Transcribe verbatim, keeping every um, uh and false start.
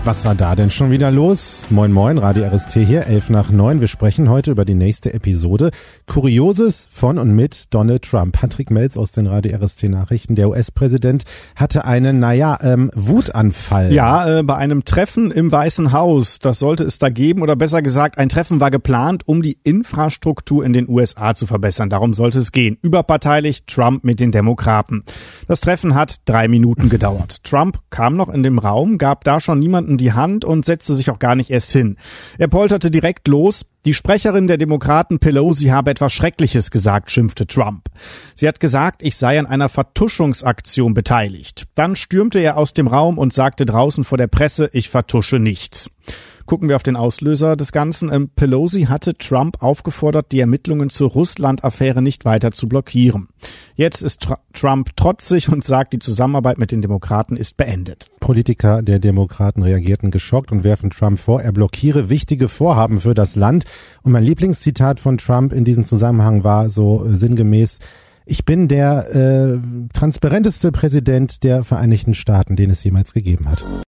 Was war da denn schon wieder los? Moin Moin, Radio R S T hier, elf nach neun. Wir sprechen heute über die nächste Episode. Kurioses von und mit Donald Trump. Patrick Melz aus den Radio R S T Nachrichten. Der U S-Präsident hatte einen, naja, ähm, Wutanfall. Ja, äh, bei einem Treffen im Weißen Haus. Das sollte es da geben, oder besser gesagt, ein Treffen war geplant, um die Infrastruktur in den U S A zu verbessern. Darum sollte es gehen. Überparteilich Trump mit den Demokraten. Das Treffen hat drei Minuten gedauert. Trump kam noch in den Raum, gab da schon niemandem die Hand und setzte sich auch gar nicht erst hin. Er polterte direkt los. Die Sprecherin der Demokraten Pelosi habe etwas Schreckliches gesagt, schimpfte Trump. Sie hat gesagt, ich sei an einer Vertuschungsaktion beteiligt. Dann stürmte er aus dem Raum und sagte draußen vor der Presse, ich vertusche nichts. Gucken wir auf den Auslöser des Ganzen. Ähm, Pelosi hatte Trump aufgefordert, die Ermittlungen zur Russland-Affäre nicht weiter zu blockieren. Jetzt ist Tr- Trump trotzig und sagt, die Zusammenarbeit mit den Demokraten ist beendet. Politiker der Demokraten reagierten geschockt und werfen Trump vor, er blockiere wichtige Vorhaben für das Land. Und mein Lieblingszitat von Trump in diesem Zusammenhang war so äh, sinngemäß: Ich bin der äh, transparenteste Präsident der Vereinigten Staaten, den es jemals gegeben hat.